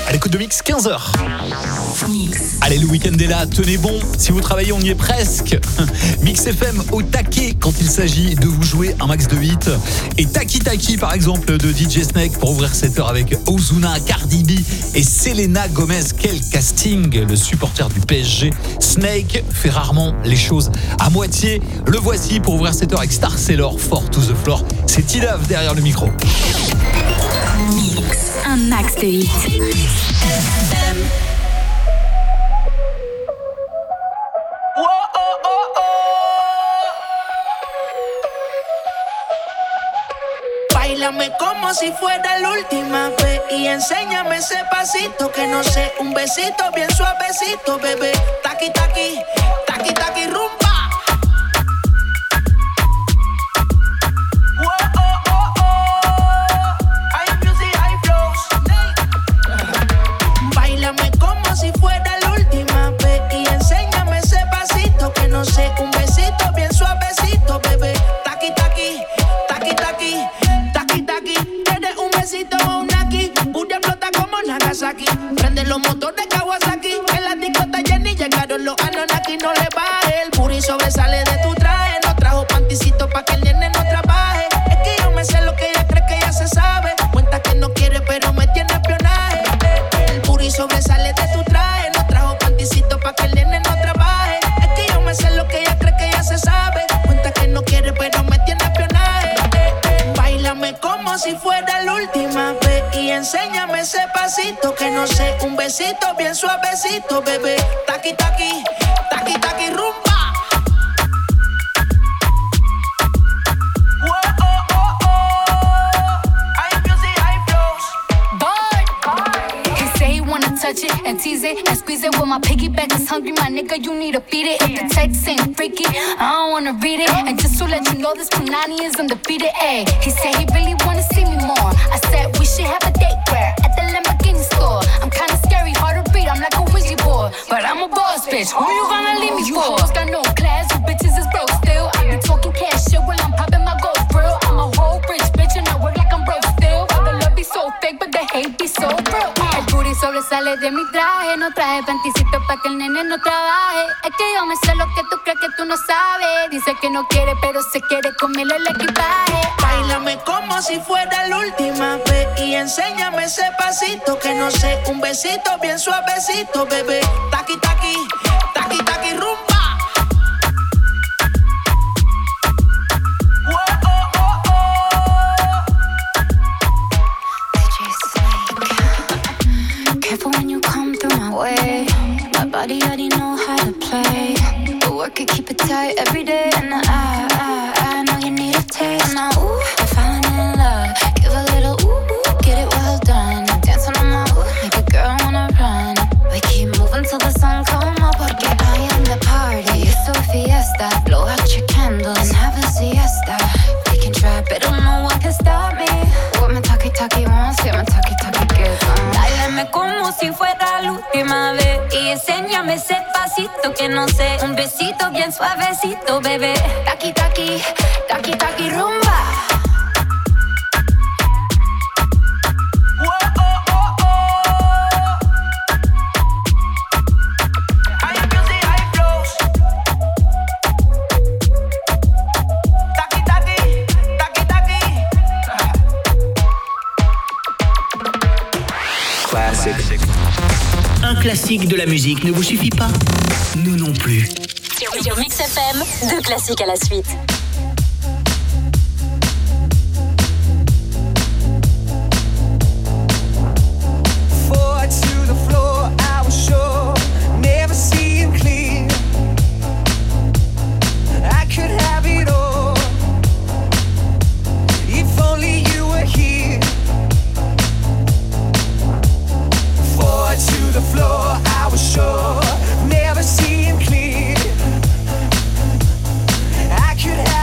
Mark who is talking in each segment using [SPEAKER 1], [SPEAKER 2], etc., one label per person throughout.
[SPEAKER 1] À l'écoute de Mix, 15h. Allez, le week-end est là, tenez bon. Si vous travaillez, on y est presque. Mix FM au taquet quand il s'agit de vous jouer un max de hits. Et Taki Taki, par exemple, de DJ Snake pour ouvrir cette heure avec Ozuna, Cardi B et Selena Gomez. Quel casting, le supporter du PSG. Snake fait rarement les choses à moitié. Le voici pour ouvrir cette heure avec Star Sailor, Four to the Floor. C'est T-Love derrière le micro.
[SPEAKER 2] Mix, un max de hits.
[SPEAKER 3] Báilame como si fuera la última vez y enséñame ese pasito que no sé, un besito bien suavecito, bebé. Taki taki, taki taki rumba. Báilame como si fuera la última vez y enséñame ese pasito que no sé, un besito bien suavecito, bebé. Taki taki, taki taki. Tienes un besito o un aquí. Booty explota como Nagasaki. Prende los motores Kawasaki. En la discota Jenny llegaron los Anunnaki. No le baje, el booty sobresale de tu traje. No trajo panticito pa' que el nene no trabaje. Es que yo me sé lo que ella cree que ya se sabe. Cuenta que no quiere pero me tiene espionaje. El booty sobresale de tu traje. No trajo panticito pa' que el nene no trabaje. Es que yo me sé lo que ella cree que ya se sabe. Cuenta que no quiere pero me tiene espionaje. Báilame como si fuera la última vez y enséñame ese pasito que no sé, un besito bien suavecito, bebé. Taki taki, taki taki rumba.
[SPEAKER 4] Touch it and tease it and squeeze it. When my piggyback is hungry, my nigga, you need to feed it. If the text ain't freaky, I don't wanna read it. And just to let you know, this Punani is undefeated. Ayy, he said he really wanna see me more. I said we should have a date where at the Lamborghini store. I'm kinda scary, hard to read. I'm like a Ouija board, but I'm a boss bitch. Who you gonna leave me for? You hoes got no class, you bitches is broke still. I be talking cash shit while I'm popping my gold grill. I'm a whole rich bitch and I work like I'm broke still. But the love be so fake, but the hate be so real. Sobresale de mi traje, no traje panticito pa' que el nene no trabaje. Es que yo me sé lo que tú crees que tú no sabes. Dice que no quiere, pero se quiere comerle el equipaje.
[SPEAKER 3] Báilame como si fuera la última vez y enséñame ese pasito que no sé, un besito bien suavecito, bebé. Taki taki, taki taki rumba.
[SPEAKER 4] Way. My body already know how to play. But work it, keep it tight every day. And I know you need a taste. Now, ooh, I'm falling in love. Give a little ooh, get it well done. Dance on my ooh, make a girl wanna run. We keep moving till the sun come up. Porque I am the party. It's a fiesta. Blow out your candles and have a siesta. We can try, but no one can stop me. What my talkie wants, yeah, my talkie gets on.
[SPEAKER 5] Báilame como si fuera la última vez y enséñame ese pasito que no sé, un besito bien suavecito, bebé. Taki taki, taki taki rumba.
[SPEAKER 6] Un classique de la musique ne vous suffit pas? Nous non plus.
[SPEAKER 2] Sur Mix FM, 2 classiques à la suite.
[SPEAKER 7] Forward to the floor, I was sure, never seeing clear. I could have it all, if only you were here. Forward to the floor, I was sure, never seeing clear. I could have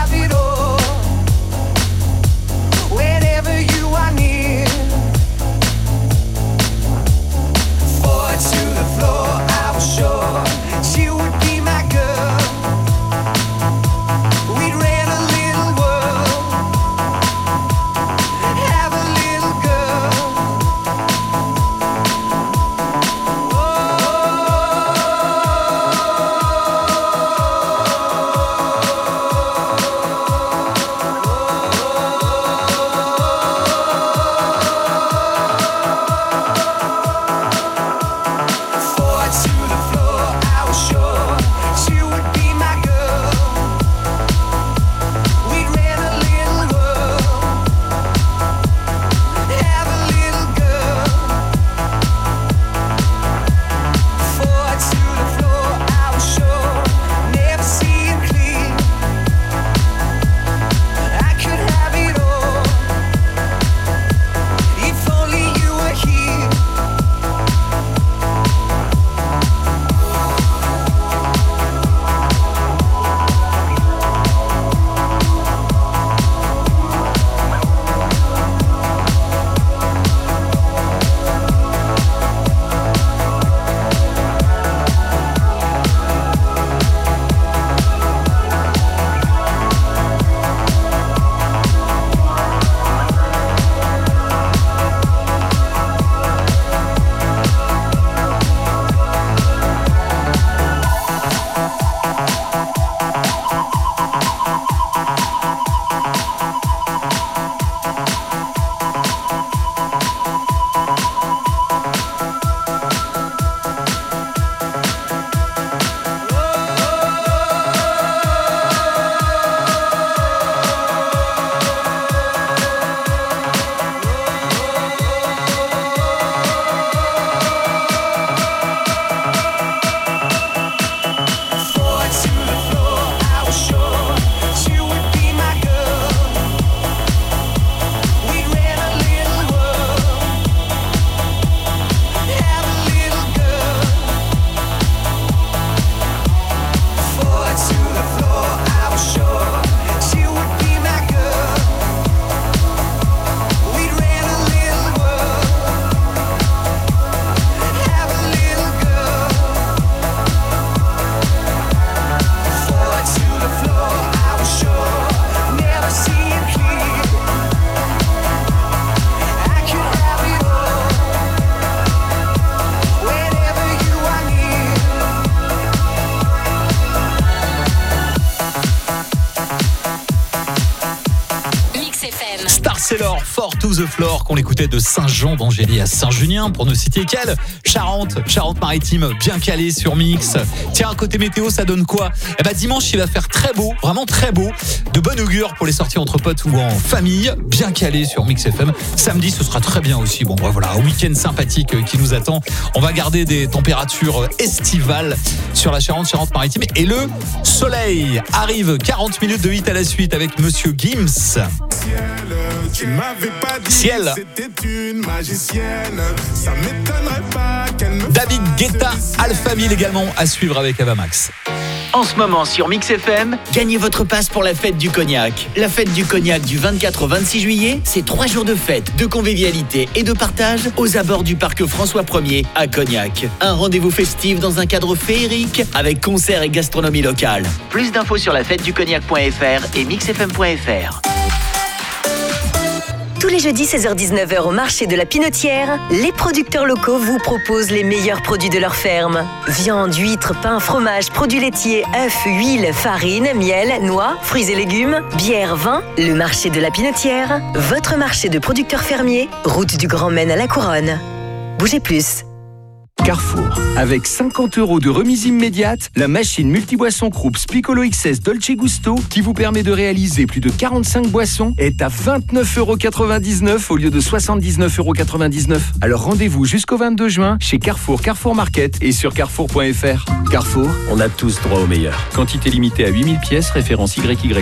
[SPEAKER 1] to the Floor qu'on écoutait de Saint-Jean d'Angély à Saint-Junien, pour ne citer qu'elle. Charente-Maritime, bien calée sur Mix. Tiens, côté météo, ça donne quoi ? Dimanche, il va faire très beau, vraiment très beau. De bon augure pour les sorties entre potes ou en famille, bien calé sur Mix FM. Samedi, ce sera très bien aussi. Bon, voilà, un week-end sympathique qui nous attend. On va garder des températures estivales sur la Charente-Maritime. Et le soleil arrive, 40 minutes de hit à la suite avec Monsieur Gims.
[SPEAKER 8] Tu m'avais pas dit
[SPEAKER 1] Ciel.
[SPEAKER 8] C'était une magicienne. Ça m'étonnerait pas qu'elle me
[SPEAKER 1] David Guetta, Alphaville également à suivre avec Ava Max.
[SPEAKER 6] En ce moment sur Mix FM, gagnez votre passe pour la fête du cognac. La fête du cognac du 24 au 26 juillet, c'est 3 jours de fête, de convivialité et de partage aux abords du parc François 1er à Cognac. Un rendez-vous festif dans un cadre féerique avec concerts et gastronomie locale. Plus d'infos sur lafêteducognac.fr et mixfm.fr.
[SPEAKER 9] Tous les jeudis 16h-19h au marché de la Pinotière, les producteurs locaux vous proposent les meilleurs produits de leur ferme. Viande, huîtres, pain, fromage, produits laitiers, œufs, huile, farine, miel, noix, fruits et légumes, bière, vin. Le marché de la Pinotière, votre marché de producteurs fermiers, route du Grand Maine à la Couronne. Bougez plus.
[SPEAKER 10] Carrefour. Avec 50 € de remise immédiate, la machine multiboisson Krups Piccolo XS Dolce Gusto, qui vous permet de réaliser plus de 45 boissons, est à 29,99 € au lieu de 79,99 €. Alors rendez-vous jusqu'au 22 juin chez Carrefour, Carrefour Market et sur carrefour.fr. Carrefour, on a tous droit au meilleur. Quantité limitée à 8000 pièces, référence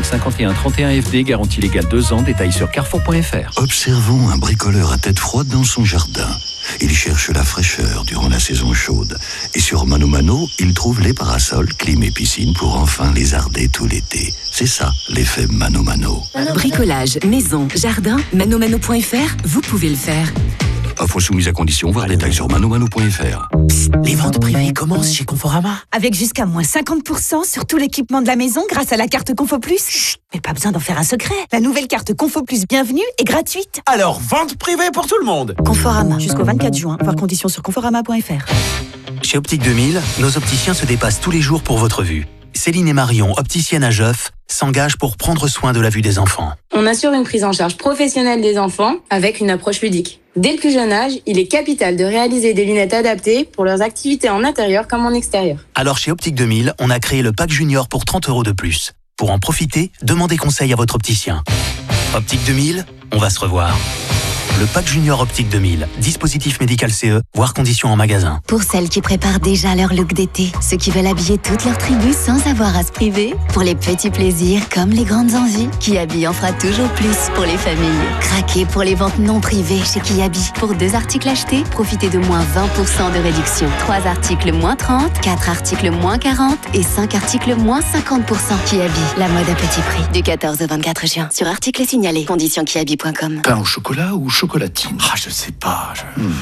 [SPEAKER 10] YY5131FD, garantie légale 2 ans, détail sur carrefour.fr.
[SPEAKER 11] Observons un bricoleur à tête froide dans son jardin. Il cherche la fraîcheur durant la saison chaude. Et sur Mano Mano, il trouve les parasols, clim et piscine pour enfin lézarder tout l'été. C'est ça, l'effet Mano Mano.
[SPEAKER 12] Bricolage, maison, jardin, manomano.fr, vous pouvez le faire.
[SPEAKER 11] Offre soumise à condition, voir détails sur manomano.fr.
[SPEAKER 13] Les ventes privées commencent chez Conforama. Avec jusqu'à moins 50% sur tout l'équipement de la maison grâce à la carte Confo Plus. Chut, mais pas besoin d'en faire un secret. La nouvelle carte Confo Plus Bienvenue est gratuite.
[SPEAKER 14] Alors, vente privée pour tout le monde.
[SPEAKER 13] Conforama, jusqu'au 24 juin. Voir conditions sur conforama.fr.
[SPEAKER 15] Chez Optique 2000, nos opticiens se dépassent tous les jours pour votre vue. Céline et Marion, opticiennes à Geoff, s'engagent pour prendre soin de la vue des enfants.
[SPEAKER 16] On assure une prise en charge professionnelle des enfants avec une approche ludique. Dès le plus jeune âge, il est capital de réaliser des lunettes adaptées pour leurs activités en intérieur comme en extérieur.
[SPEAKER 15] Alors chez Optique 2000, on a créé le pack junior pour 30 € de plus. Pour en profiter, demandez conseil à votre opticien. Optique 2000, on va se revoir. Le pack junior Optique 2000, dispositif médical CE, voire conditions en magasin.
[SPEAKER 12] Pour celles qui préparent déjà leur look d'été, ceux qui veulent habiller toute leur tribu sans avoir à se priver, pour les petits plaisirs comme les grandes envies, Kiabi en fera toujours plus pour les familles. Craquez pour les ventes non privées chez Kiabi. Pour 2 articles achetés, profitez de moins 20% de réduction. 3 articles moins 30, 4 articles moins 40 et 5 articles moins 50%. Kiabi, la mode à petit prix. Du 14 au 24 juin. Sur articles signalés. Conditions kiabi.com.
[SPEAKER 17] Pain au chocolat ou chocolatine?
[SPEAKER 14] Je sais pas.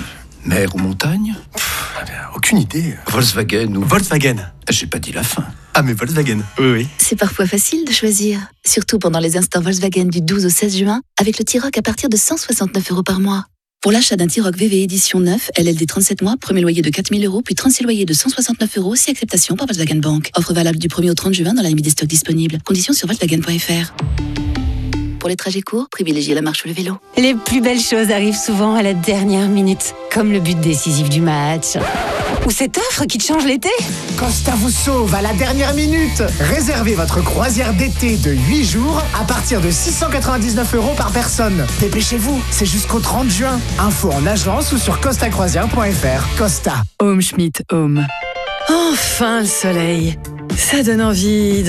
[SPEAKER 17] Mer ou montagne?
[SPEAKER 14] Aucune idée.
[SPEAKER 17] Volkswagen ou...
[SPEAKER 14] Volkswagen.
[SPEAKER 17] J'ai pas dit la fin.
[SPEAKER 14] Ah, mais Volkswagen. Oui.
[SPEAKER 12] C'est parfois facile de choisir. Surtout pendant les instants Volkswagen du 12 au 16 juin, avec le T-Roc à partir de 169 € par mois. Pour l'achat d'un T-Roc VV édition 9, LLD 37 mois, premier loyer de 4 000 €, puis 36 loyers de 169 €, si acceptation par Volkswagen Bank. Offre valable du 1er au 30 juin dans la limite des stocks disponibles. Conditions sur Volkswagen.fr. Pour les trajets courts, privilégiez la marche ou le vélo.
[SPEAKER 13] Les plus belles choses arrivent souvent à la dernière minute, comme le but décisif du match. Ou cette offre qui te change l'été.
[SPEAKER 18] Costa vous sauve à la dernière minute. Réservez votre croisière d'été de 8 jours à partir de 699 € par personne. Dépêchez-vous, c'est jusqu'au 30 juin. Info en agence ou sur costacroisière.fr. Costa.
[SPEAKER 19] Home Schmidt Home. Enfin le soleil. Ça donne envie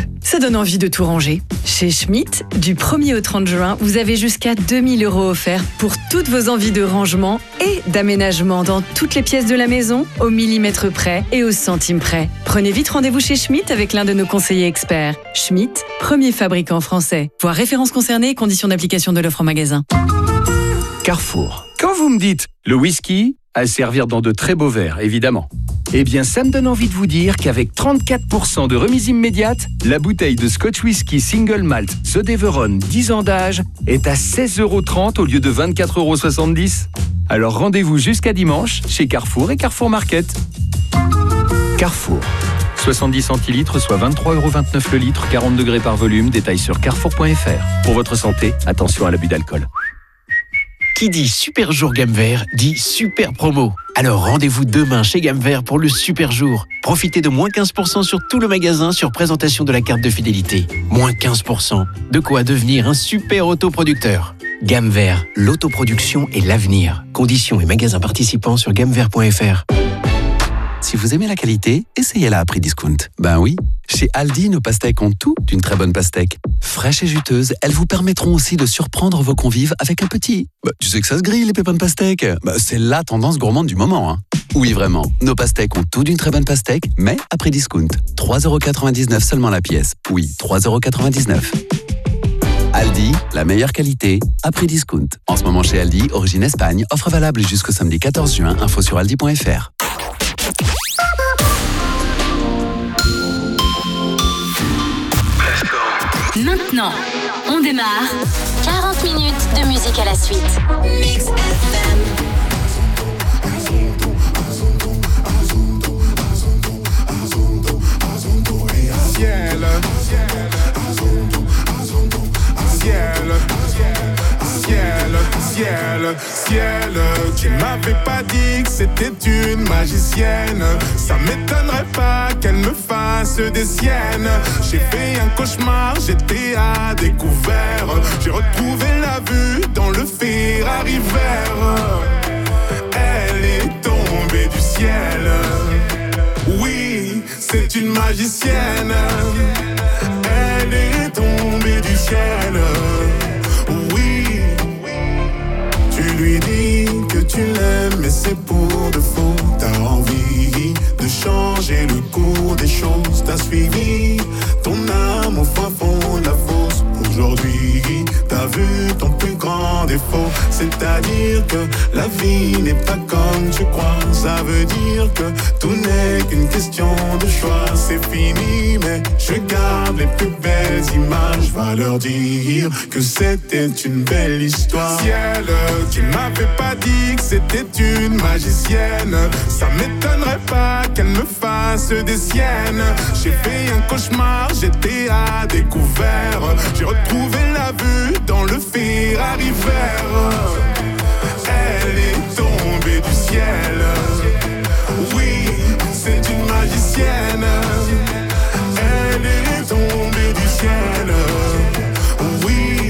[SPEAKER 19] de tout ranger. Chez Schmidt, du 1er au 30 juin, vous avez jusqu'à 2 000 € offerts pour toutes vos envies de rangement et d'aménagement dans toutes les pièces de la maison, au millimètre près et au centime près. Prenez vite rendez-vous chez Schmidt avec l'un de nos conseillers experts. Schmidt, premier fabricant français. Voir références concernées et conditions d'application de l'offre en magasin.
[SPEAKER 10] Carrefour. Quand vous me dites le whisky, à servir dans de très beaux verres, évidemment. Eh bien, ça me donne envie de vous dire qu'avec 34% de remise immédiate, la bouteille de Scotch Whisky Single Malt The Deveron 10 ans d'âge est à 16,30 € au lieu de 24,70 €. Alors rendez-vous jusqu'à dimanche chez Carrefour et Carrefour Market. Carrefour. 70 centilitres, soit 23,29 € le litre, 40 degrés par volume. Détail sur carrefour.fr. Pour votre santé, attention à l'abus d'alcool.
[SPEAKER 20] Qui dit super jour gamme vert dit super promo. Alors rendez-vous demain chez Gamme Vert pour le super jour. Profitez de moins 15% sur tout le magasin sur présentation de la carte de fidélité. Moins 15%. De quoi devenir un super autoproducteur. Gamme Vert, l'autoproduction et l'avenir. Conditions et magasins participants sur gammevert.fr.
[SPEAKER 21] Si vous aimez la qualité, essayez-la à prix discount. Ben oui, chez Aldi, nos pastèques ont tout d'une très bonne pastèque. Fraîches et juteuses, elles vous permettront aussi de surprendre vos convives avec un petit. Tu sais que ça se grille, les pépins de pastèque. C'est la tendance gourmande du moment. Hein. Oui, vraiment, nos pastèques ont tout d'une très bonne pastèque, mais à prix discount. 3,99€ seulement la pièce. Oui, 3,99€. Aldi, la meilleure qualité, à prix discount. En ce moment chez Aldi, origine Espagne, offre valable jusqu'au samedi 14 juin, info sur aldi.fr.
[SPEAKER 2] Maintenant, on démarre. 40 minutes de musique à la suite. Mix FM.
[SPEAKER 8] Ciel, ciel, ciel, tu m'avais pas dit que c'était une magicienne. Ça m'étonnerait pas qu'elle me fasse des siennes. J'ai fait un cauchemar, j'étais à découvert. J'ai retrouvé la vue dans le Ferrari vert. Elle est tombée du ciel. Oui, c'est une magicienne. Elle est tombée du ciel. Oui, tu lui dis que tu l'aimes, mais c'est pour de faux. T'as envie de changer le cours des choses. T'as suivi ton âme au fin fond de la fosse. Aujourd'hui, t'as vu ton plus grand défaut. C'est-à-dire que la vie n'est pas comme tu crois. Ça veut dire que tout n'est qu'une question de choix. C'est fini, mais je garde les plus belles images. Va leur dire que c'était une belle histoire. Ciel, tu m'avais pas dit que c'était une magicienne. Ça m'étonnerait pas qu'elle me fasse des siennes. J'ai fait un cauchemar, j'étais à découvert. J'ai retrouvé la vue dans le Ferrari vert. Elle est tombée du ciel. Oui, c'est une magicienne. Elle est tombée du ciel. Oui,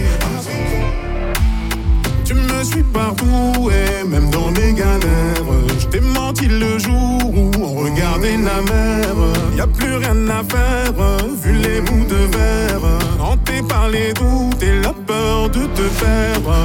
[SPEAKER 8] tu me suis partout et même dans mes galères. Je t'ai menti le jour où on regardait la mer. Y'a plus rien à faire, vu les bouts de verre. Hanté par les doutes et la peur de te perdre.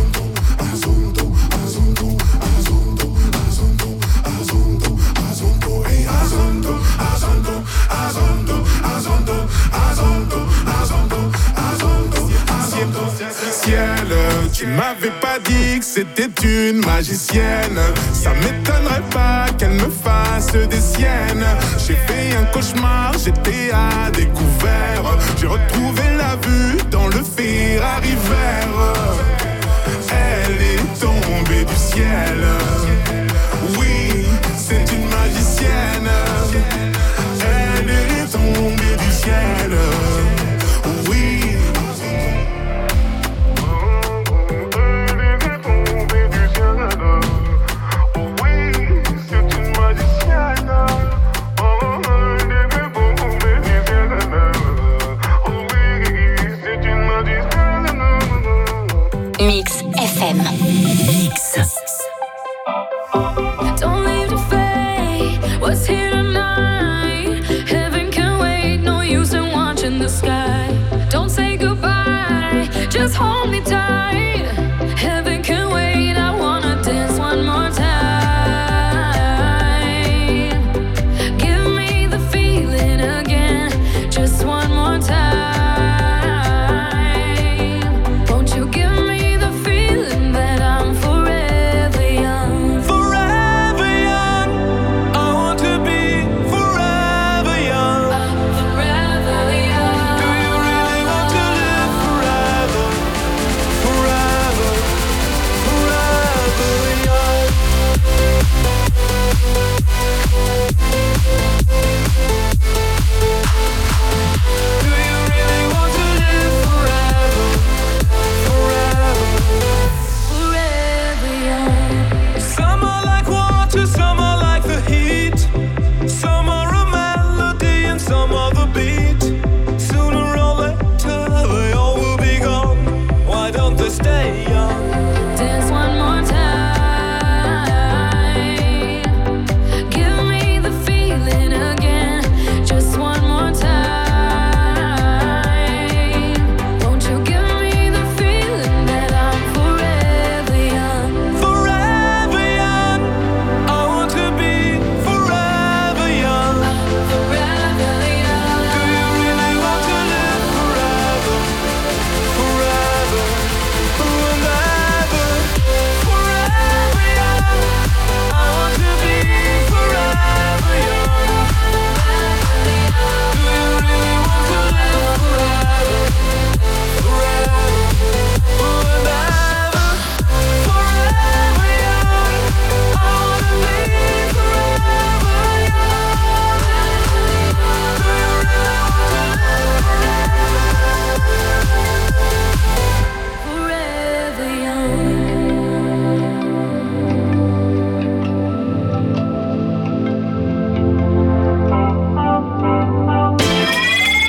[SPEAKER 8] Ciel, tu m'avais pas dit que c'était une magicienne. Ça m'étonnerait pas qu'elle me fasse des siennes. J'ai fait un cauchemar, j'étais à découvert. J'ai retrouvé la vue dans le Ferrari vert. Elle est tombée du ciel. Oui, c'est une magicienne. Elle est tombée du ciel. Oui.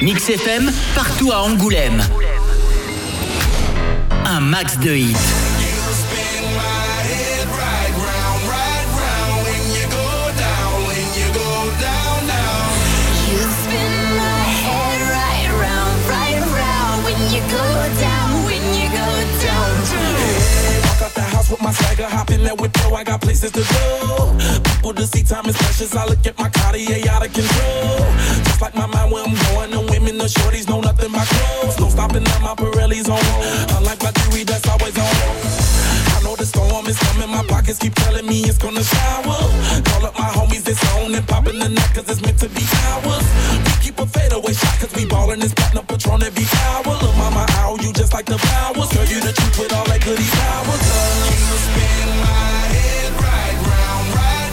[SPEAKER 6] Mix FM, partout à Angoulême. Un max de hits.
[SPEAKER 3] With my swagger, hop in that whip, yo, I got places to go. People to see, time is precious. I look at my Cartier out of control. Just like my mind where I'm going, the women, the shorties know nothing but clothes. No stopping at my Pirelli's on. Unlike my jewelry, that's always on. I know the storm is coming, my pockets keep telling me it's gonna shower. Call up my homies, it's on and popping the neck, cause it's meant to be ours. We keep a fadeaway shot, cause we ballin' this platinum Patron every hour. Look, mama, ow, you just like the flowers. Girl, you the truth with all that goody powers. You spin my head right round,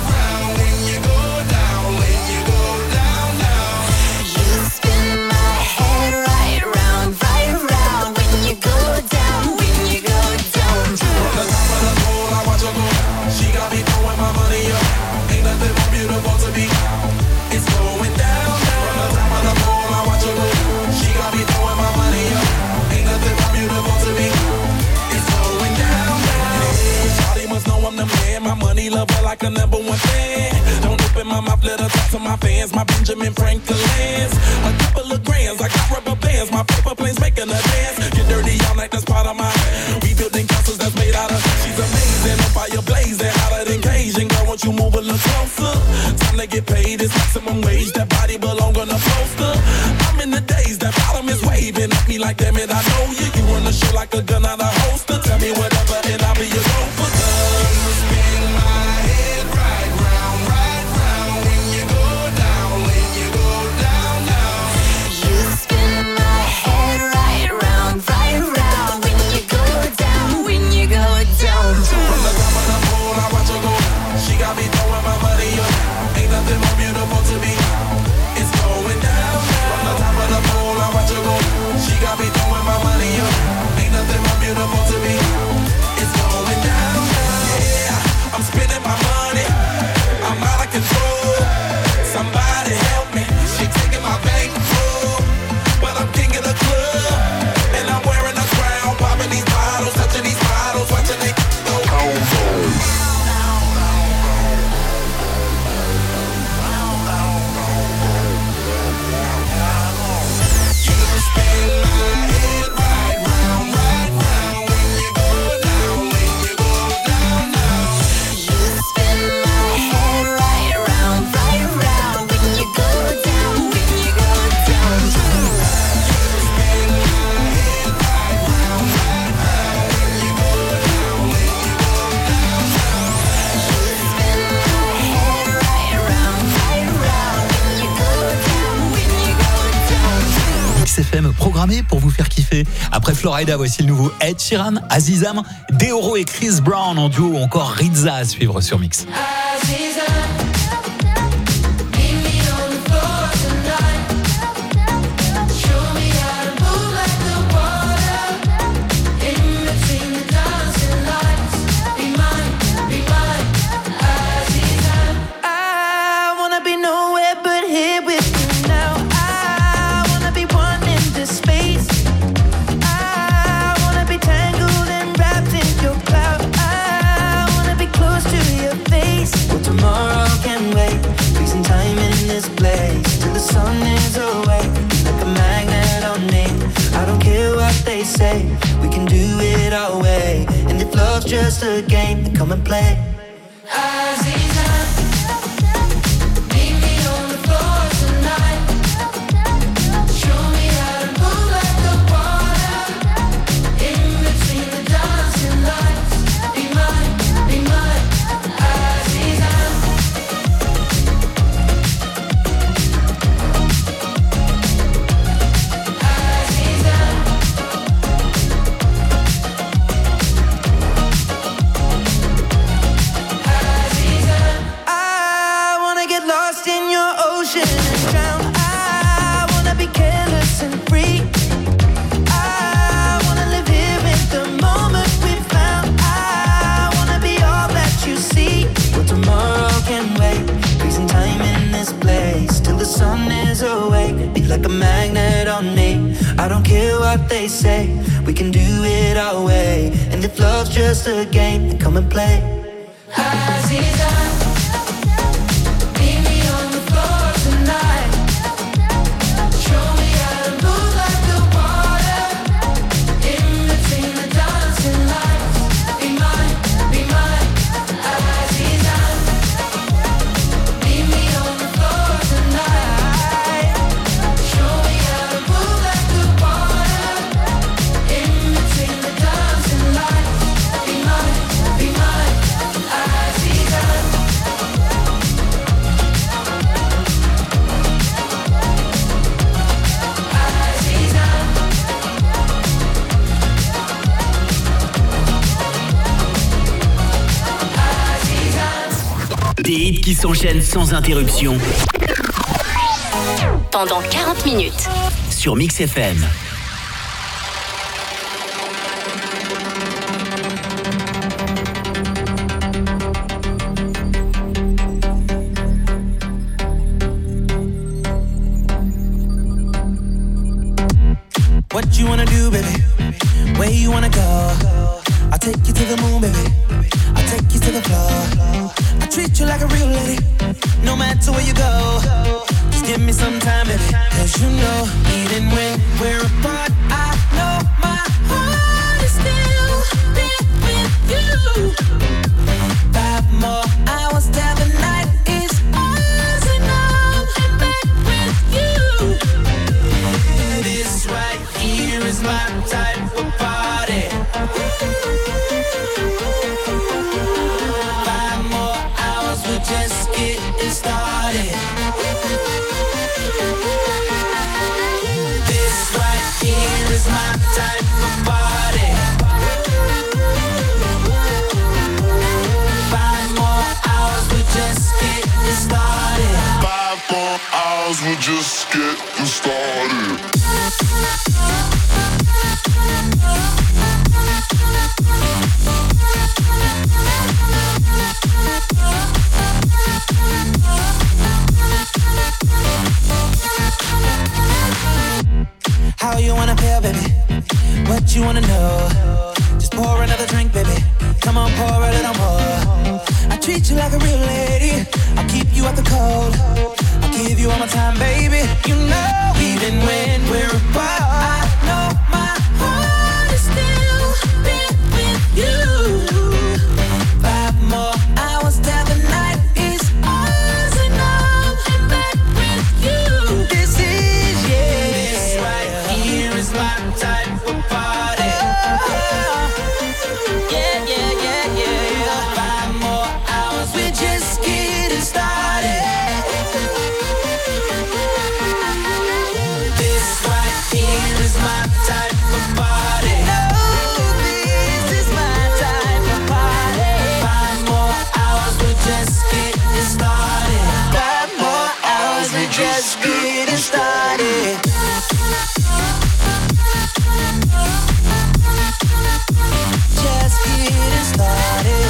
[SPEAKER 3] when you go down, when you go down, down.
[SPEAKER 5] You spin my head right round, when you go down, when you go down.
[SPEAKER 3] From the top of the pole, I watch her go. She got me throwing my money up. Ain't nothing more beautiful to be. It's going down, down. From the top of the pole, I watch her go. She got me throwing my money up. Ain't nothing more beautiful to be. It's going down, down. Shawty must know I'm the man. My money lover like a number one fan. Don't open my mouth, let her talk to my fans. My Benjamin Franklin's. A couple of grands, I got rubber bands. My paper planes making a dance. Get dirty all night, that's part of my. We building castles that's made out of. She's amazing, on fire blazing, hotter than Cajun. Girl, won't you move a little closer? Time to get paid, it's maximum wage. That body belong on a poster. I'm in the days, that bottom is waving at me like, damn it, I know you. You run the show like a gun out of holster. Tell me whatever and I'll be your gopher. You spin my head right round, when you go down, when you go down, down.
[SPEAKER 5] You spin my head right round, when you go down, when you go down.
[SPEAKER 3] From the top of the pole, I watch her go. She got me throwing my money up. Ain't nothing more beautiful to me. It's going down, down. From the top of the pole, I watch her go. She got me throwing my money up. Ain't nothing more beautiful to me. It's going down, down. Yeah, I'm spending my money. I'm out of control. Somebody help me. She taking my bankroll, but I'm king of the club, and I'm wearing a crown, popping these bottles, touching these bottles, watching they go home.
[SPEAKER 1] FM programmé pour vous faire kiffer. Après Florida, voici le nouveau Ed Sheeran, Azizam, Deoro et Chris Brown en duo, ou encore Rizza à suivre sur Mix.
[SPEAKER 7] Say we can do it our way, and if love's just a game, then come and play. Like a magnet
[SPEAKER 4] what they say. We can do it our way. And if love's just a game, then come and play.
[SPEAKER 3] Aziza, meet me on the floor tonight. Show me how to move like the water. In between the dancing lights. Be mine, Aziza. Meet me on the floor tonight. Show me how to move like the water. In between the dancing lights. Be mine, Aziza.
[SPEAKER 6] Des hits qui s'enchaînent sans interruption.
[SPEAKER 2] Pendant 40 minutes.
[SPEAKER 6] Sur Mix FM.
[SPEAKER 3] What you wanna do, baby? Where you wanna go? I'll take you to the moon, baby. I'll take you to the floor. I treat you like a real lady, no matter where you go. Just give me some time, baby. Cause you know, even when we're apart, I know my heart is still there with you. 5 more hours till the night is ours, and I'm back with you. This right here is my type of party. 5 more hours, we're just getting started. This right here is my type of party. 5 more hours, we're just getting started.
[SPEAKER 8] 5 more hours, we're just getting started.
[SPEAKER 3] How you wanna feel, baby? What you wanna know? Just pour another drink, baby. Come on, pour a little more. I treat you like a real lady. I'll keep you out the cold. I'll give you all my time, baby. You know, even when we're apart, I know my heart is still there with you. 5 more hours till the night is ours, and I'm back with you. This is, yeah. This right here is my type of party. Yeah, yeah, yeah, yeah. 5 more hours, we're just getting started. This right here is my type of party. No, this is my type of party. 5 more hours, we're just getting started. 5 more hours, we're just getting started. Just getting started.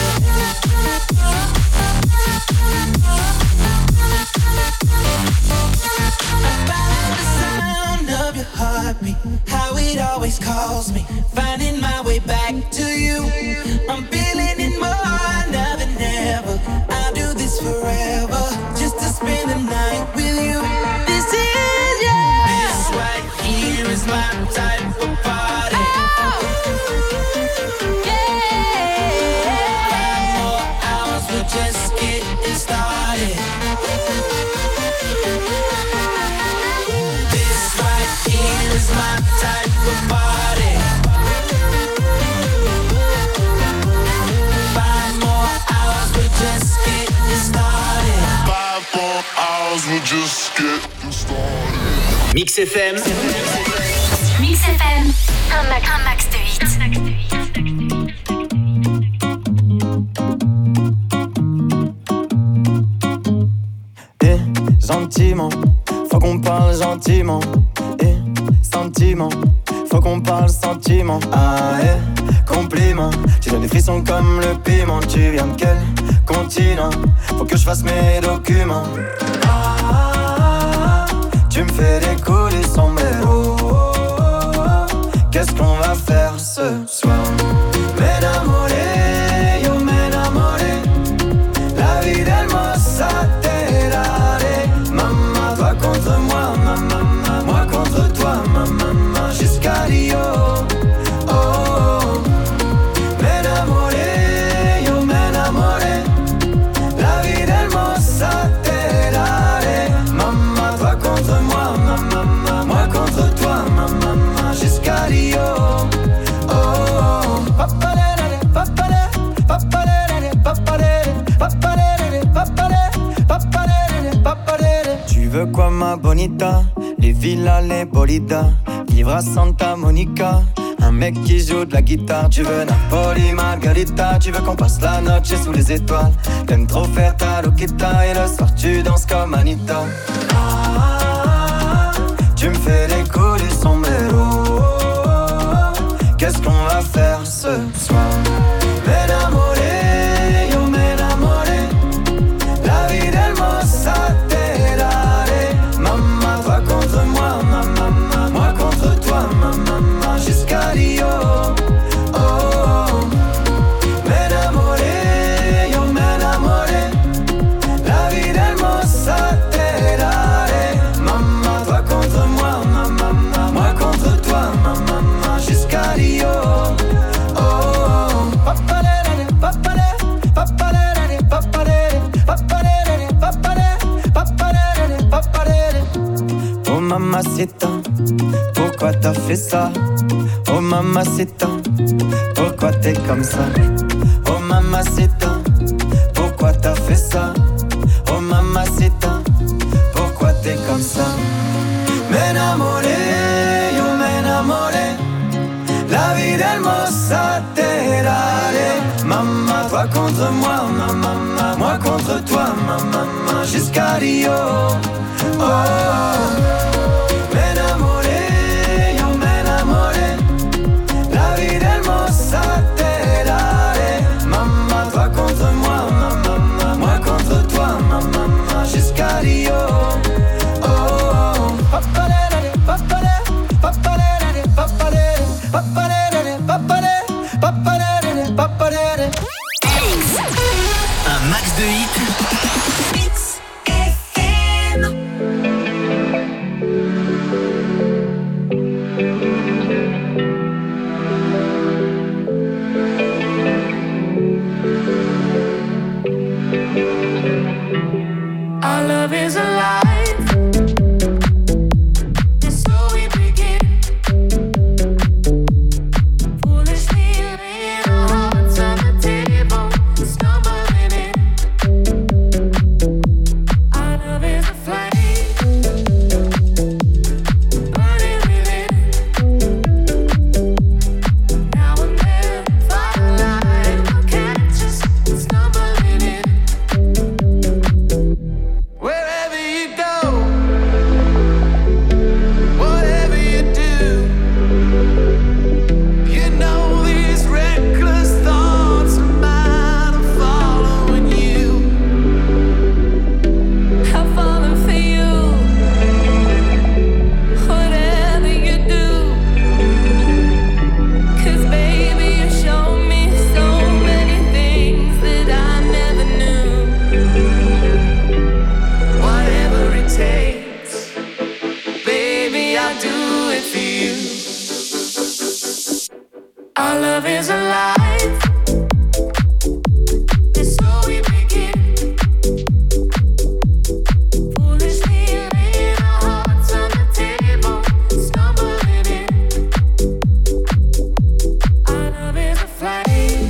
[SPEAKER 3] About the sound of your heartbeat, how it always calls me, finding my way back to you. I'm feeling it more now than ever. I'll do this forever, just to spend the night with you. This is, yeah. This right here is my type of party. Yeah. 5 more hours, we're just getting started. This right here is my type of party. 5 more hours, we're just getting started.
[SPEAKER 8] 5 more hours, we're just getting started.
[SPEAKER 6] Mix FM.
[SPEAKER 2] Mix FM, un max de hits.
[SPEAKER 4] Gentiment, faut qu'on parle gentiment. Sentiment, faut qu'on parle sentiment. Ah, compliment, tu donnes des frissons comme le piment. Tu viens de quel continent? Faut que je fasse mes documents. Tu me fais décoller son mélo. veux quoi ma bonita? Les villas, les bolidas, vivre à Santa Monica. Un mec qui joue de la guitare. Tu veux Napoli, Margarita. Tu veux qu'on passe la noche sous les étoiles. T'aimes trop faire ta loquita. Et le soir tu danses comme Anita. Tu me fais les coups du sombrero. Qu'est-ce qu'on va faire ce soir? M'enamoré, yo m'enamoré. La vie del mossa te daré. Maman, toi contre moi, maman, moi contre toi, maman, jusqu'à Rio. Oh, oh. M'enamoré, yo m'enamoré. La vie del mossa te daré. Maman, toi contre moi, maman, moi contre toi, maman, jusqu'à Rio. Oh mamacita, pourquoi t'as fait ça? Oh mamacita, pourquoi t'es comme ça? Oh mamacita, pourquoi t'as fait ça? Oh mamacita, pourquoi t'es comme ça? M'enamoré, yo m'enamoré. La vie del mossa te daré. Maman, toi contre moi, maman, moi contre toi, maman, jusqu'à Rio. Oh, m'enamoré, yo m'enamoré. La vie del mossa te daré. Maman, toi contre moi, maman, moi contre toi, maman, jusqu'à Rio. Oh, papalé, papalé, papalé, papalé, papalé, papalé, papalé, papalé.
[SPEAKER 6] Un max de hits.
[SPEAKER 3] Mix FM.
[SPEAKER 7] Our love is alive. And so we begin. Foolishly laying our hearts on the table, stumbling in. Our love is a flame, burning within. Now and then, firelight will catch us, stumbling in. Wherever you go, whatever you do, you know these reckless thoughts of mine are following you. I'm falling for you, whatever you do. 'Cause baby, you show me so many things that I never knew. Whatever it takes, baby, I'll do it for you. Our love is alive, and so we begin. Foolishly laying our hearts on the table, stumbling in. Our love is a flame,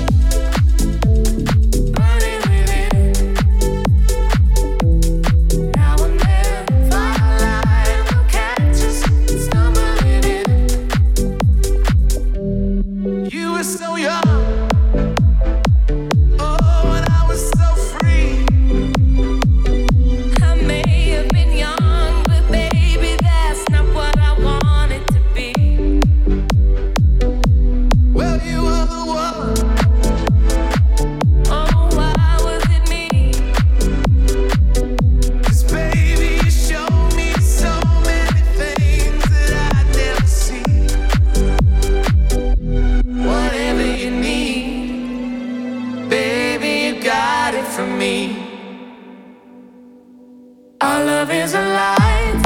[SPEAKER 7] burning within. Now and then, firelight will catch us, stumbling in. You were so young, oh, and I was so free. I may have been young, but baby, that's not what I wanted to be. Well, you were the one. Oh, why was it me? 'Cause baby, you showed me so many things that I'd never seen. Whatever you need, baby, you got it from me. Our love is alive,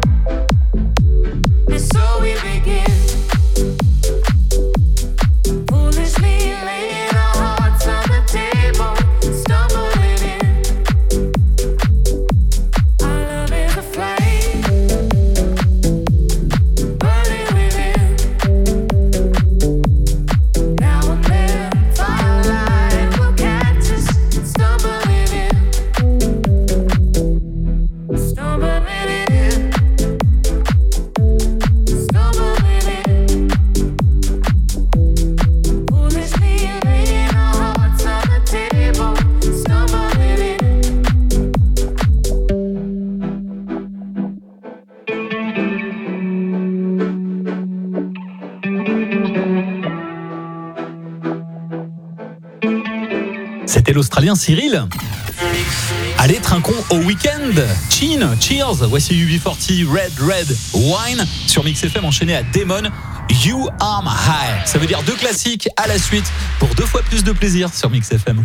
[SPEAKER 7] and so we begin. Foolishly laying our hearts on the table, stumbling in. Our love is a flame, burning within. Now and then, firelight will catch us, stumbling in. Stumbling
[SPEAKER 1] et l'Australien Cyril. Allez, trinquons au week-end. Cheers. Voici UB40, Red Wine sur Mix FM, enchaîné à Damon, You Are My High. Ça veut dire 2 classiques à la suite pour 2 fois plus de plaisir sur Mix FM.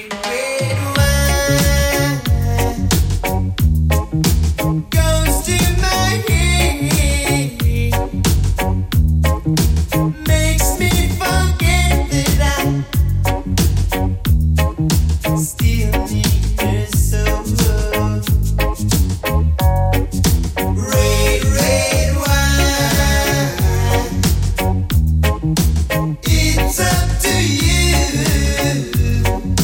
[SPEAKER 3] It's up to you.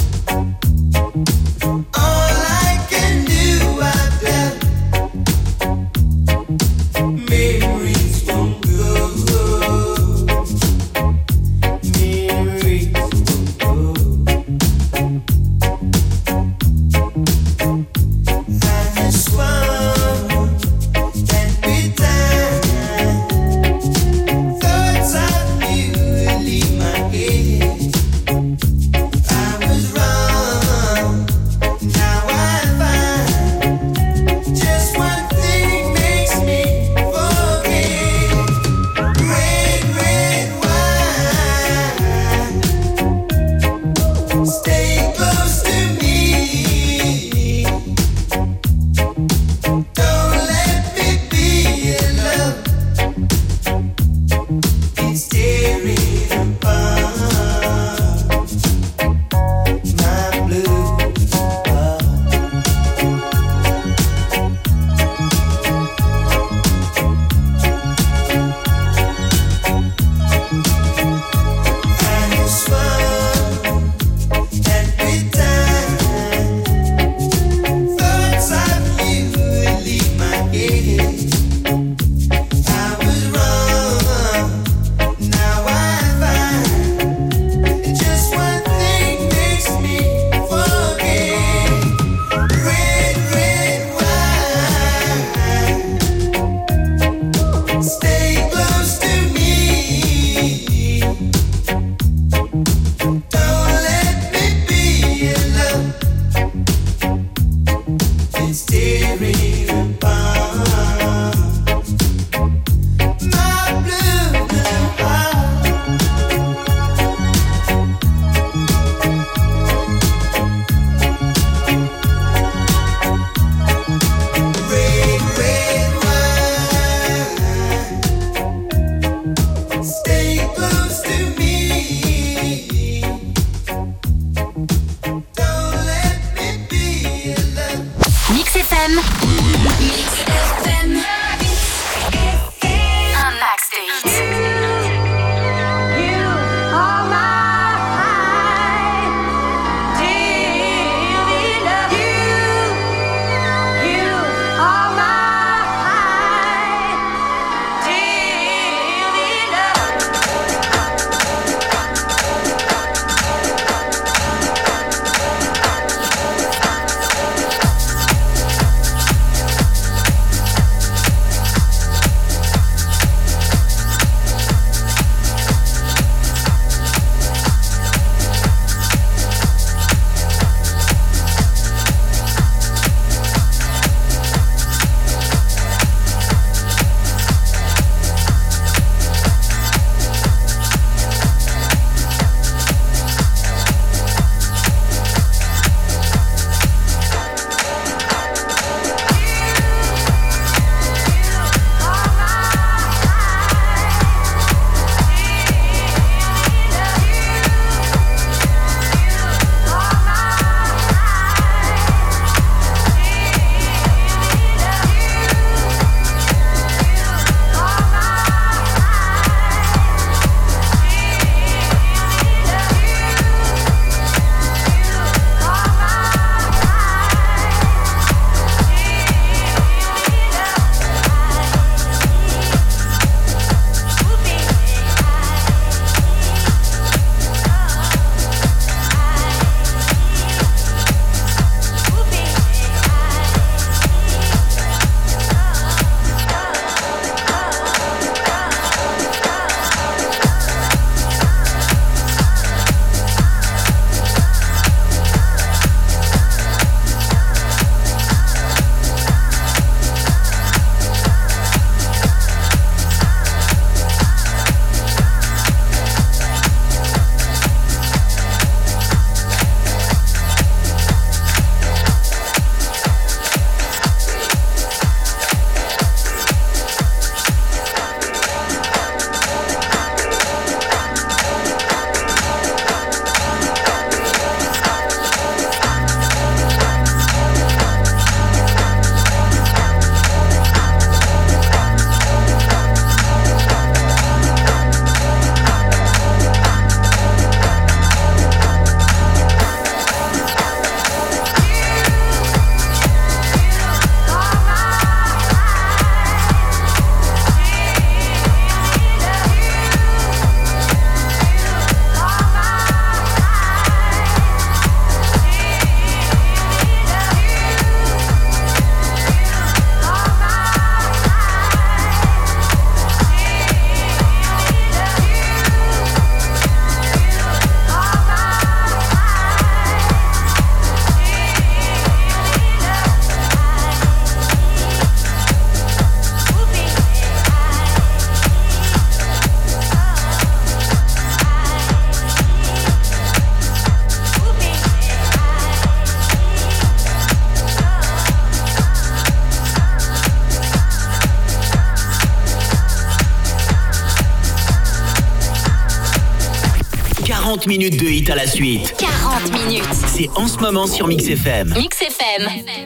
[SPEAKER 6] 40 minutes de hit à la suite.
[SPEAKER 2] 40 minutes.
[SPEAKER 6] C'est en ce moment sur Mix FM.
[SPEAKER 2] Mix FM.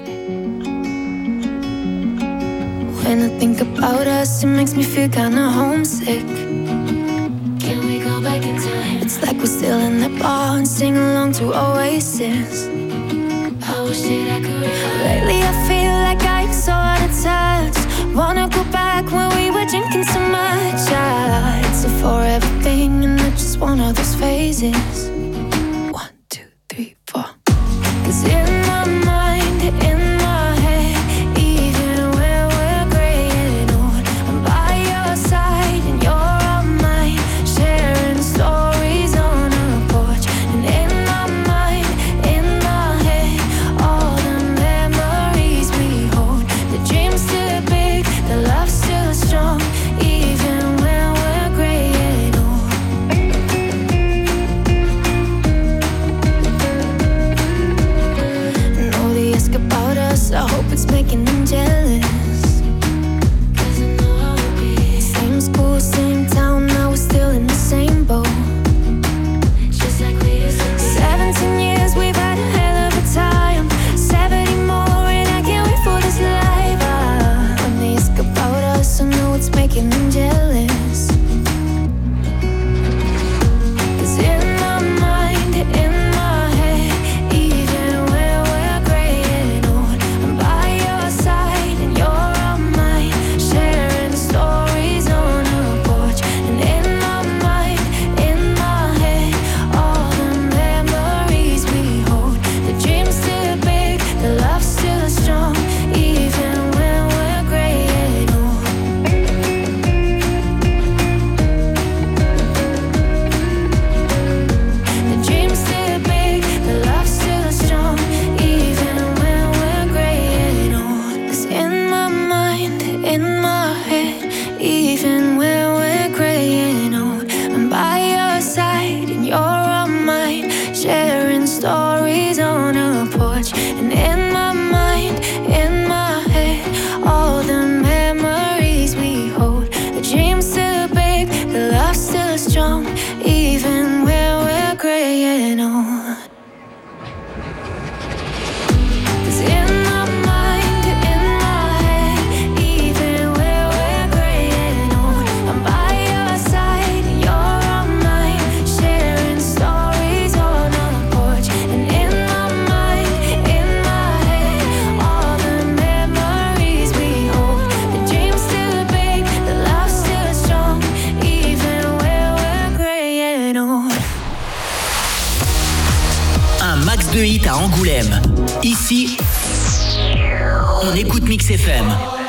[SPEAKER 5] When I think about us, it makes me feel kinda homesick. Can we go back in time? It's like we're still in the bar and sing along to Oasis. I wish that I could. Lately I feel like I'm so out of touch. Wanna go back when we were drinking so much. It's a forever thing and it's just one of those phases. 1, 2, 3, 4. 'Cause in my mind, in my head, even when we're gray and old, I'm by your side and you're on mine, sharing stories on a porch. And in my mind, in my head, all the memories we hold. The dream's still big, the love's still strong, even when we're gray and old. And all they ask about us, I hope it's making them jealous. 'Cause I know how it be. Same school, same town, now we're still in the same boat. Just like we used to be. 17 years, we've had a hell of a time. 70 more, and I can't wait for this life. When they ask about us, I know it's making them jealous. 'Cause in my mind, in my head, even when we're gray and old, I'm by your side and you're on mine, sharing stories on a porch. And in my mind, in my head, all the memories we hold. The dream's still big, the love's still strong, even when we're gray and old. The dream's still big, the love's still strong, even when we're gray and old. 'Cause in my mind, in my head, even when we're gray and old, I'm by your side and you're on mine, sharing stories on a porch. And in my mind, in my head, all the memories we hold. The dream's still big, the love's still strong, even when we're gray and old. 'Cause in my mind, in my head, even when we're gray and old, I'm by your side and you're on mine, sharing stories on a porch. And in my mind, in my head, all the memories we hold. The dream's still big, the love's still strong, even when we're gray and old.
[SPEAKER 6] Un max de hits à Angoulême. Ici, on écoute Mix FM.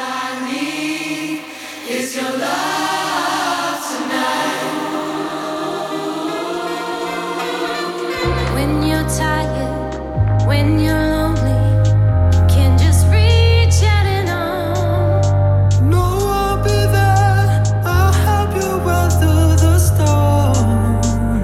[SPEAKER 3] It's your love tonight.
[SPEAKER 5] When you're tired, when you're lonely, you can just reach out and on.
[SPEAKER 7] No, I'll be there. I'll help you weather the storm.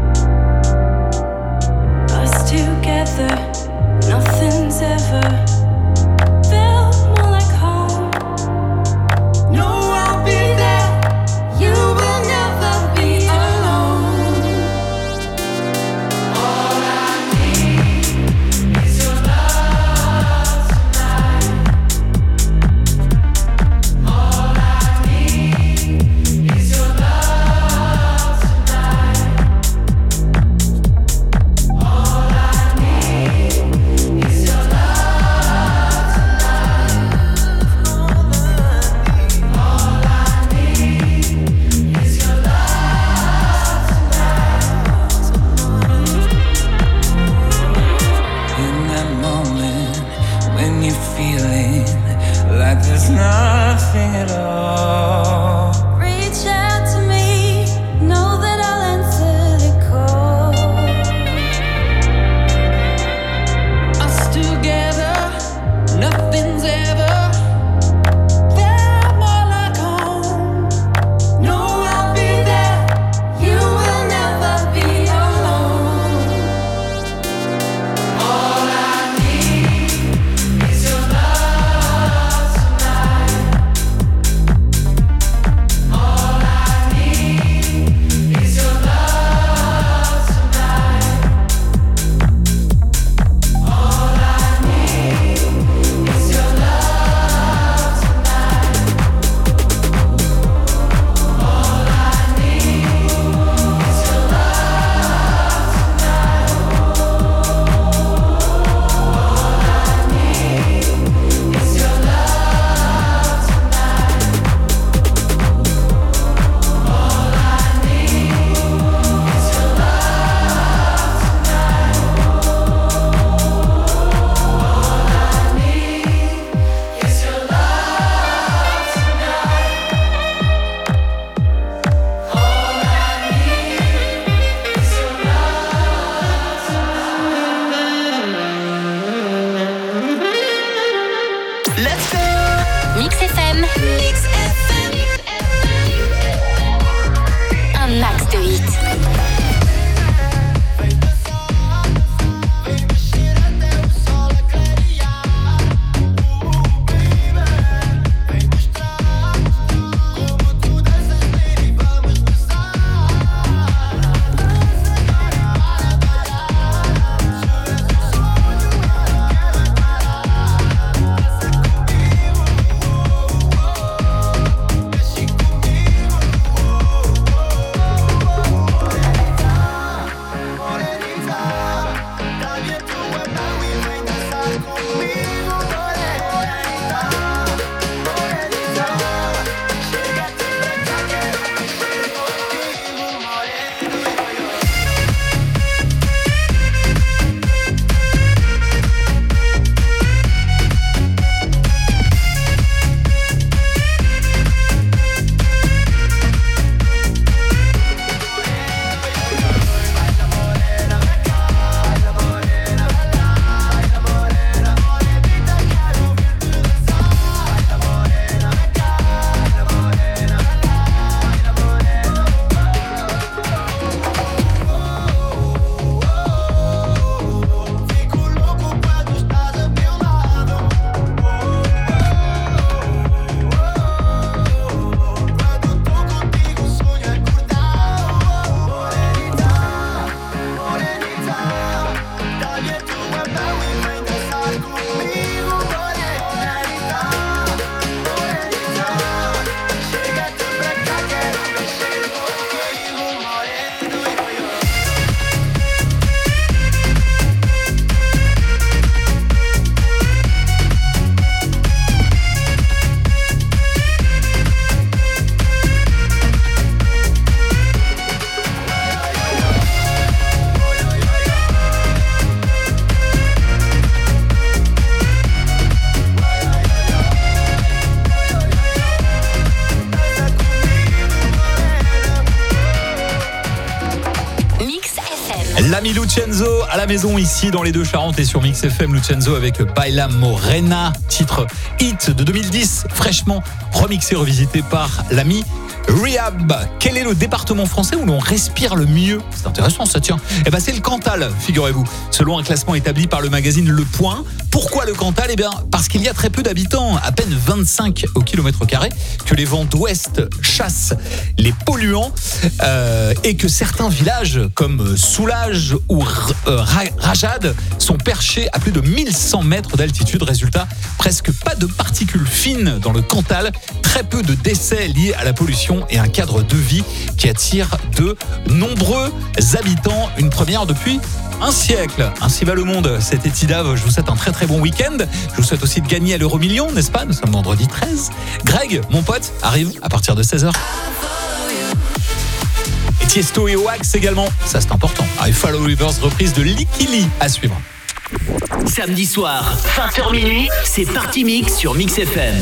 [SPEAKER 5] Us together, nothing's ever felt more like home.
[SPEAKER 7] No, I'll be there.
[SPEAKER 5] You will never be alone.
[SPEAKER 3] All I need is your love tonight. All I need is your love tonight. All I need is your love tonight. All I need is your love
[SPEAKER 7] In that moment when you're feeling like there's nothing at all.
[SPEAKER 5] Reach out to me, know that I'll answer the call.
[SPEAKER 7] Us together, nothing's ever felt more like home. No, I'll be there.
[SPEAKER 5] You will never be alone.
[SPEAKER 3] All I need is your love tonight.
[SPEAKER 2] Let's go. Mix FM. Un max de hits.
[SPEAKER 1] L'ami Lucenzo à la maison ici dans les Deux-Charentes et sur Mix FM. Lucenzo avec Baila Morena, titre hit de 2010, fraîchement remixé, revisité par l'ami Rehab. Quel est le département français où l'on respire le mieux? C'est intéressant ça, tiens. Eh ben c'est le Cantal, figurez-vous. Selon un classement établi par le magazine Le Point. Pourquoi le Cantal? Eh bien parce qu'il y a très peu d'habitants, à peine 25 au kilomètre carré, que les vents d'ouest chassent les polluants et que certains villages comme Soulages ou Rajad sont perchés à plus de 1100 mètres d'altitude. Résultat, presque pas de particules fines dans le Cantal, très peu de décès liés à la pollution et un cadre de vie qui attire de nombreux habitants. Une première depuis un siècle. Ainsi va le monde. C'était Tidave. Je vous souhaite un très très bon week-end. Je vous souhaite aussi de gagner à l'euro-million, n'est-ce pas? Nous sommes vendredi 13. Greg, mon pote, arrive à partir de 16h. Et Tiesto et Oax également. Ça c'est important. I Follow Rivers, reprise de Likili à suivre.
[SPEAKER 6] Samedi soir, 20h minuit, c'est Party Mix sur Mix FM.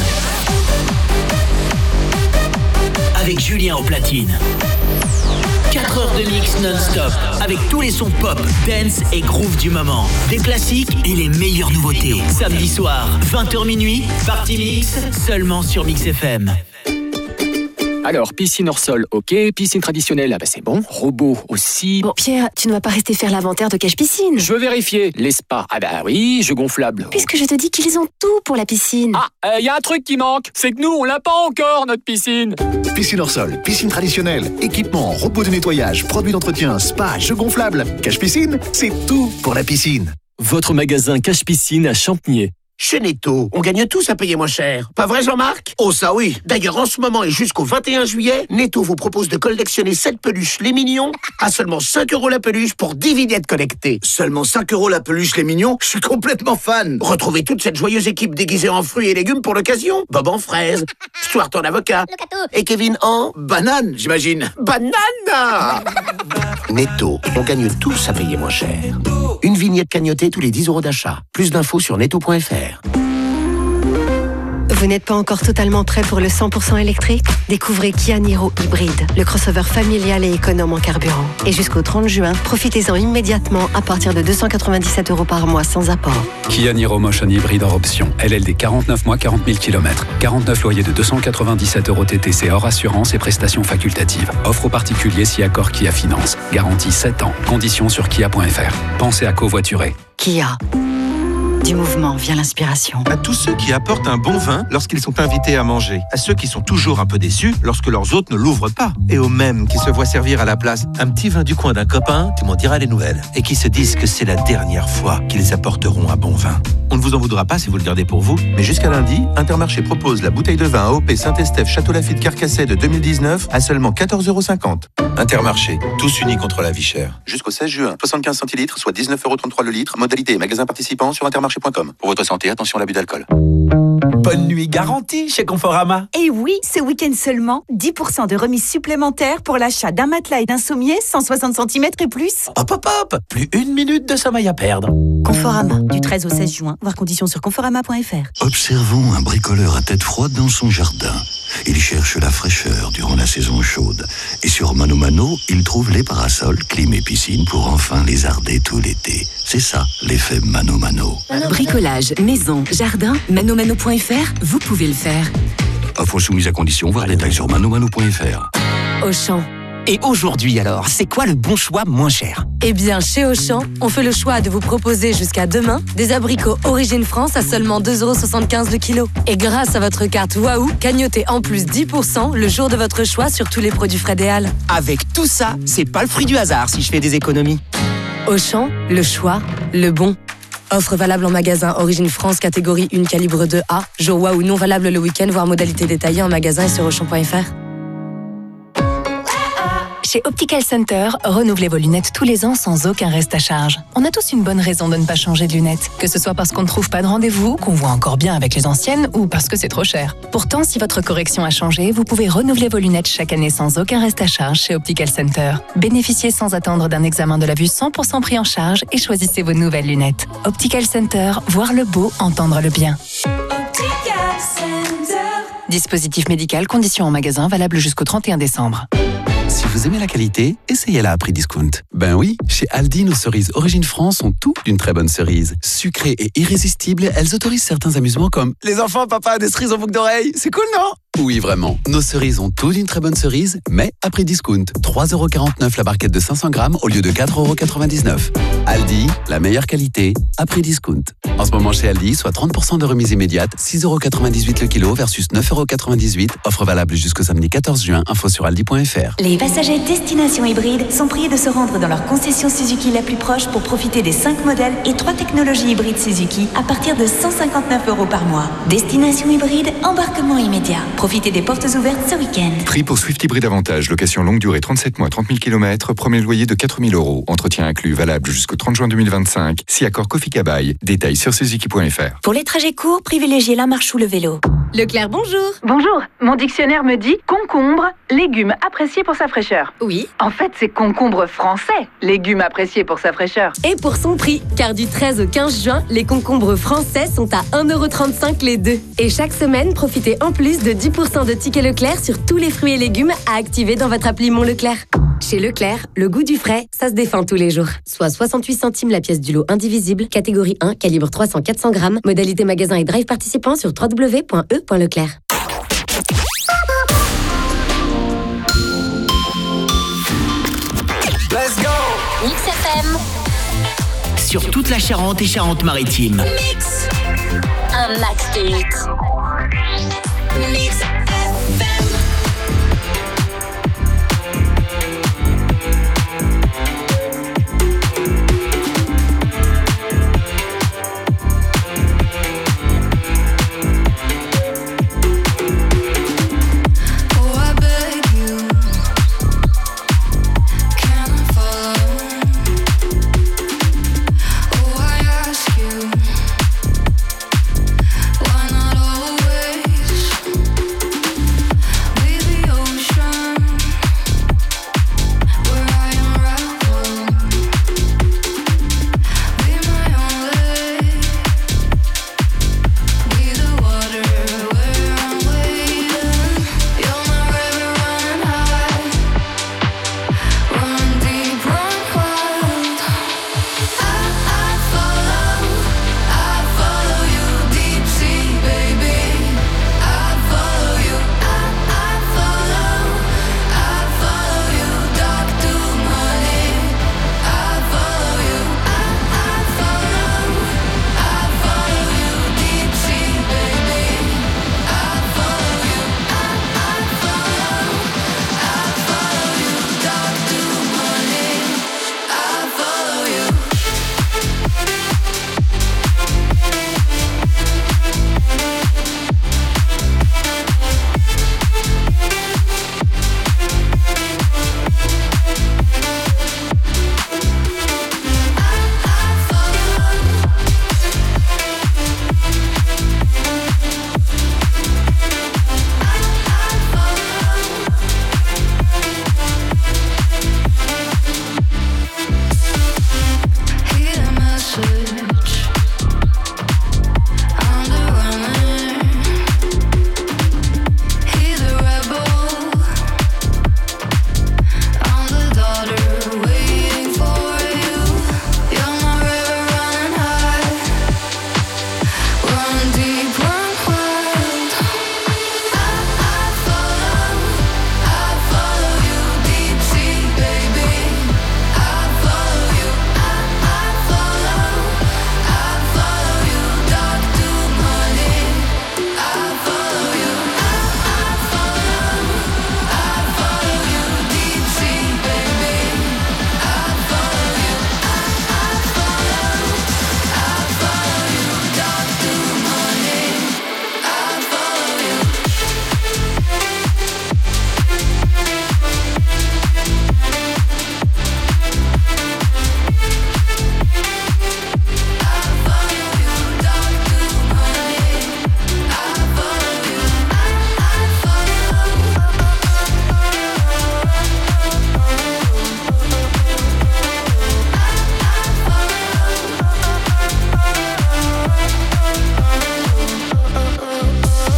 [SPEAKER 6] Avec Julien au platine. 4 heures de mix non-stop, avec tous les sons pop, dance et groove du moment. Des classiques et les meilleures nouveautés. Samedi soir, 20h minuit, Party Mix, seulement sur Mix FM.
[SPEAKER 9] Alors, piscine hors sol, ok. Piscine traditionnelle, ah bah c'est bon. Robot aussi.
[SPEAKER 22] Bon, Pierre, tu ne vas pas rester faire l'inventaire de Cache Piscine.
[SPEAKER 9] Je veux vérifier. Les spas, ah bah oui, jeux gonflables.
[SPEAKER 22] Puisque je te dis qu'ils ont tout pour la piscine.
[SPEAKER 9] Ah, y a un truc qui manque, c'est que nous, on l'a pas encore, notre piscine.
[SPEAKER 23] Piscine hors sol, piscine traditionnelle, équipement, robot de nettoyage, produits d'entretien, spa, jeux gonflables. Cache Piscine, c'est tout pour la piscine.
[SPEAKER 24] Votre magasin Cache Piscine à Champniers.
[SPEAKER 25] Chez Netto, on gagne tous à payer moins cher. Pas vrai, Jean-Marc? Oh, ça oui. D'ailleurs, en ce moment et jusqu'au 21 juillet, Netto vous propose de collectionner 7 peluches les mignons à seulement 5 € la peluche pour 10 vignettes connectées.
[SPEAKER 26] Seulement 5 € la peluche les mignons? Je suis complètement fan.
[SPEAKER 25] Retrouvez toute cette joyeuse équipe déguisée en fruits et légumes pour l'occasion. Bob en fraise, Stuart en avocat et Kevin en...
[SPEAKER 26] banane, j'imagine.
[SPEAKER 25] Banane. Netto, on gagne tous à payer moins cher. Une vignette cagnotée tous les 10 € d'achat. Plus d'infos sur netto.fr.
[SPEAKER 22] Vous n'êtes pas encore totalement prêt pour le 100% électrique? Découvrez Kia Niro Hybride, le crossover familial et économe en carburant. Et jusqu'au 30 juin, profitez-en immédiatement à partir de 297 € par mois sans apport.
[SPEAKER 21] Kia Niro Motion Hybride hors option. LLD 49 mois, 40 000 km. 49 loyers de 297 € TTC hors assurance et prestations facultatives. Offre aux particuliers si accord Kia Finance. Garantie 7 ans. Conditions sur kia.fr. Pensez à covoiturer.
[SPEAKER 13] Kia. Du mouvement vient l'inspiration.
[SPEAKER 11] À tous ceux qui apportent un bon vin lorsqu'ils sont invités à manger. À ceux qui sont toujours un peu déçus lorsque leurs hôtes ne l'ouvrent pas. Et aux mêmes qui se voient servir à la place un petit vin du coin d'un copain, tu m'en diras les nouvelles. Et qui se disent que c'est la dernière fois qu'ils apporteront un bon vin. On ne vous en voudra pas si vous le gardez pour vous, mais jusqu'à lundi, Intermarché propose la bouteille de vin AOP Saint-Estèphe Château Lafite Carcassais de 2019 à seulement 14,50 €. Intermarché, tous unis contre la vie chère. Jusqu'au 16 juin, 75 centilitres, soit 19,33 € le litre. Modalité et magasin participant sur intermarché.com. Pour votre santé, attention à l'abus d'alcool.
[SPEAKER 12] Bonne nuit garantie chez Conforama.
[SPEAKER 13] Et oui, ce week-end seulement, 10% de remise supplémentaire pour l'achat d'un matelas et d'un sommier 160 cm et plus.
[SPEAKER 12] Hop hop hop, plus une minute de sommeil à perdre.
[SPEAKER 13] Conforama, du 13 au 16 juin, voir conditions sur conforama.fr.
[SPEAKER 14] Observons un bricoleur à tête froide dans son jardin. Il cherche la fraîcheur durant la saison chaude. Et sur Mano Mano, il trouve les parasols, clim et piscine pour enfin lézarder tout l'été. C'est ça, l'effet Mano Mano.
[SPEAKER 15] Bricolage, maison, jardin, manomano.fr, vous pouvez le faire.
[SPEAKER 14] Offre soumise à condition, voir détails sur manomano.fr.
[SPEAKER 15] Auchan.
[SPEAKER 12] Et aujourd'hui alors, c'est quoi le bon choix moins cher?
[SPEAKER 15] Eh bien, chez Auchan, on fait le choix de vous proposer jusqu'à demain des abricots Origine France à seulement 2,75 € le kilo. Et grâce à votre carte Waouh, cagnotez en plus 10% le jour de votre choix sur tous les produits Fred et Al.
[SPEAKER 12] Avec tout ça, c'est pas le fruit du hasard si je fais des économies.
[SPEAKER 15] Auchan, le choix, le bon. Offre valable en magasin Origine France catégorie 1 calibre 2A. Jour Waouh non valable le week-end, voire modalité détaillée en magasin et sur Auchan.fr.
[SPEAKER 16] Chez Optical Center, renouvelez vos lunettes tous les ans sans aucun reste à charge. On a tous une bonne raison de ne pas changer de lunettes. Que ce soit parce qu'on ne trouve pas de rendez-vous, qu'on voit encore bien avec les anciennes ou parce que c'est trop cher. Pourtant, si votre correction a changé, vous pouvez renouveler vos lunettes chaque année sans aucun reste à charge chez Optical Center. Bénéficiez sans attendre d'un examen de la vue 100% pris en charge et choisissez vos nouvelles lunettes. Optical Center, voir le beau, entendre le bien.
[SPEAKER 5] Optical Center.
[SPEAKER 16] Dispositif médical, conditions en magasin, valable jusqu'au 31 décembre.
[SPEAKER 21] Si vous aimez la qualité, essayez-la à prix discount. Ben oui, chez Aldi, nos cerises Origine France ont tout d'une très bonne cerise. Sucrées et irrésistibles, elles autorisent certains amusements comme les enfants, papa, des cerises en boucle d'oreille. C'est cool, non? Oui, vraiment. Nos cerises ont tout d'une très bonne cerise, mais à prix discount. 3,49 € la barquette de 500 grammes au lieu de 4,99 €. Aldi, la meilleure qualité, à prix discount. En ce moment chez Aldi, soit 30% de remise immédiate, 6,98 € le kilo versus 9,98 €. Offre valable jusqu'au samedi 14 juin. Info sur aldi.fr.
[SPEAKER 13] Les passagers destination hybride sont priés de se rendre dans leur concession Suzuki la plus proche pour profiter des 5 modèles et 3 technologies hybrides Suzuki à partir de 159 € par mois. Destination hybride, embarquement immédiat. Profitez des portes ouvertes ce week-end.
[SPEAKER 17] Prix pour Swift Hybride Avantage. Location longue durée 37 mois, 30 000 km. Premier loyer de 4 000 €. Entretien inclus, valable jusqu'au 30 juin 2025. Si accord Kofi Kabaï. Détails sur suzuki.fr.
[SPEAKER 13] Pour les trajets courts, privilégiez la marche ou le vélo.
[SPEAKER 27] Leclerc, bonjour. Bonjour. Mon dictionnaire me dit concombre, légume apprécié pour sa fraîcheur.
[SPEAKER 15] Oui.
[SPEAKER 27] En fait, c'est concombre français, légume apprécié pour sa fraîcheur.
[SPEAKER 15] Et pour son prix, car du 13 au 15 juin, les concombres français sont à 1,35 € les deux. Et chaque semaine, profitez en plus de 10% de tickets Leclerc sur tous les fruits et légumes à activer dans votre appli Mon Leclerc. Chez Leclerc, le goût du frais, ça se défend tous les jours. Soit 68 centimes la pièce du lot indivisible, catégorie 1, calibre 300-400 grammes, modalité magasin et drive participant sur www.e.leclerc.
[SPEAKER 6] Let's go!
[SPEAKER 2] Mix FM.
[SPEAKER 6] Sur toute la Charente et Charente-Maritime.
[SPEAKER 2] Mix. Un max de hits.